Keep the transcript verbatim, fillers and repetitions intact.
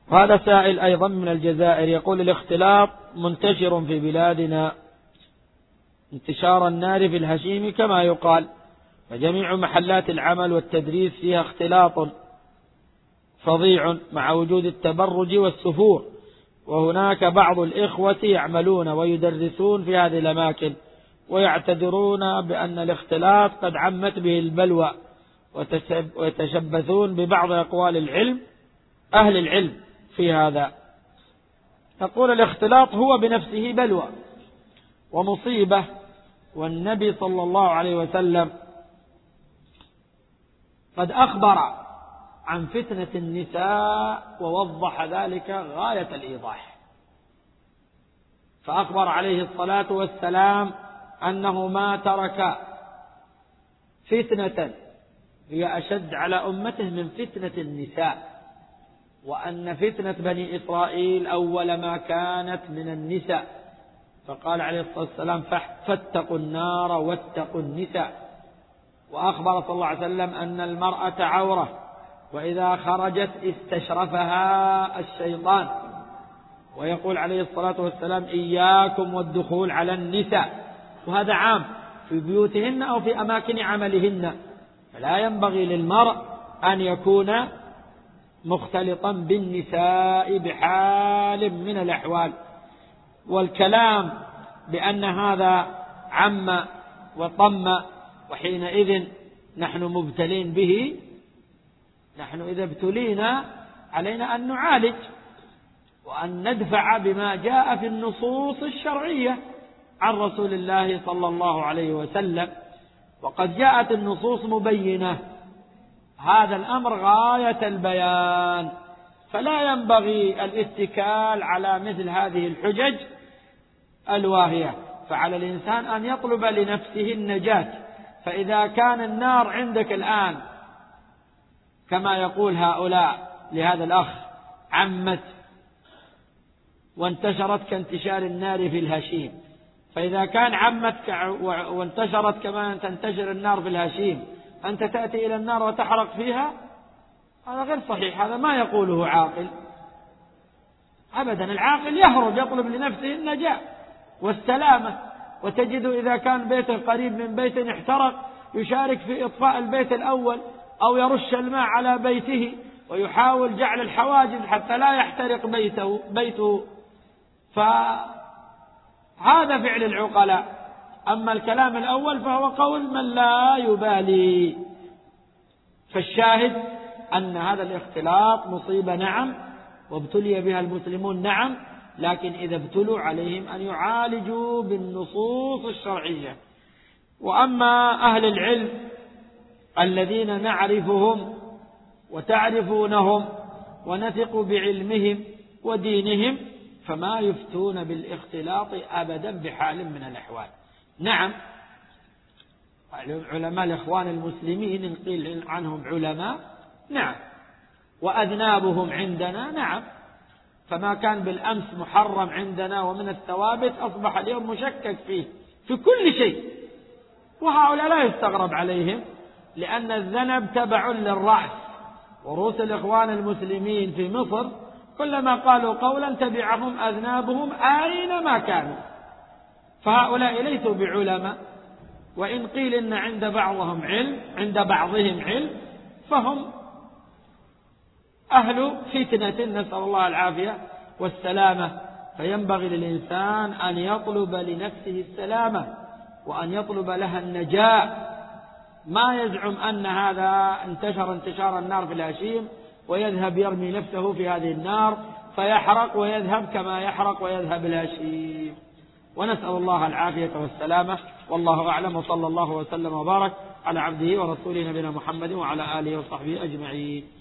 هذا سائل أيضا من الجزائر يقول: الاختلاط منتشر في بلادنا انتشار النار في الهشيم كما يقال، فجميع محلات العمل والتدريس فيها اختلاط فظيع مع وجود التبرج والسفور، وهناك بعض الإخوة يعملون ويدرسون في هذه الأماكن ويعتذرون بأن الاختلاط قد عمت به البلوى، ويتشبثون ببعض أقوال العلم أهل العلم في هذا. نقول: الاختلاط هو بنفسه بلوى ومصيبة، والنبي صلى الله عليه وسلم قد أخبر عن فتنة النساء ووضح ذلك غاية الإيضاح، فأخبر عليه الصلاة والسلام أنه ما ترك فتنة هي أشد على أمته من فتنة النساء، وأن فتنة بني إسرائيل أول ما كانت من النساء، فقال عليه الصلاة والسلام: فاتقوا النار واتقوا النساء. وأخبر صلى الله عليه وسلم أن المرأة عورة، وإذا خرجت استشرفها الشيطان، ويقول عليه الصلاة والسلام: إياكم والدخول على النساء، وهذا عام في بيوتهن أو في أماكن عملهن، فلا ينبغي للمرء أن يكون مختلطا بالنساء بحال من الأحوال. والكلام بأن هذا عم وطم وحينئذ نحن مبتلين به، نحن إذا ابتلينا علينا أن نعالج وأن ندفع بما جاء في النصوص الشرعية عن رسول الله صلى الله عليه وسلم، وقد جاءت النصوص مبينة هذا الأمر غاية البيان، فلا ينبغي الاتكال على مثل هذه الحجج الواهية، فعلى الإنسان أن يطلب لنفسه النجاة. فإذا كان النار عندك الآن كما يقول هؤلاء لهذا الأخ عمت وانتشرت كانتشار النار في الهشيم، فإذا كان عمت وانتشرت كما تنتشر النار في الهشيم أنت تأتي إلى النار وتحرق فيها، هذا غير صحيح، هذا ما يقوله عاقل أبدا. العاقل يهرب يطلب لنفسه النجاة والسلامة، وتجد إذا كان بيته قريب من بيت احترق يشارك في إطفاء البيت الأول، أو يرش الماء على بيته ويحاول جعل الحواجز حتى لا يحترق بيته, بيته. فهذا فعل العقلاء. أما الكلام الأول فهو قول من لا يبالي. فالشاهد أن هذا الاختلاط مصيبة نعم، وابتلي بها المسلمون نعم، لكن إذا ابتلوا عليهم أن يعالجوا بالنصوص الشرعية. وأما أهل العلم الذين نعرفهم وتعرفونهم ونثق بعلمهم ودينهم فما يفتون بالاختلاط أبدا بحال من الأحوال. نعم علماء الإخوان المسلمين إن قيل عنهم علماء نعم، وأذنابهم عندنا نعم، فما كان بالأمس محرم عندنا ومن الثوابت أصبح اليوم مشكك فيه في كل شيء، وهؤلاء لا يستغرب عليهم لأن الذنب تبع للرأس، ورؤوس الإخوان المسلمين في مصر كلما قالوا قولا تبعهم أذنابهم أينما كانوا، فهؤلاء ليسوا بعلماء، وإن قيل إن عند بعضهم علم عند بعضهم علم فهم أهل فتنة، نسأل الله العافية والسلامة. فينبغي للإنسان أن يطلب لنفسه السلامة وأن يطلب لها النجاة، ما يزعم أن هذا انتشر انتشار النار في الهشيم ويذهب يرمي نفسه في هذه النار فيحرق ويذهب كما يحرق ويذهب الهشيم، ونسأل الله العافية والسلامة. والله أعلم، وصلى الله وسلم وبارك على عبده ورسوله نبينا محمد وعلى آله وصحبه أجمعين.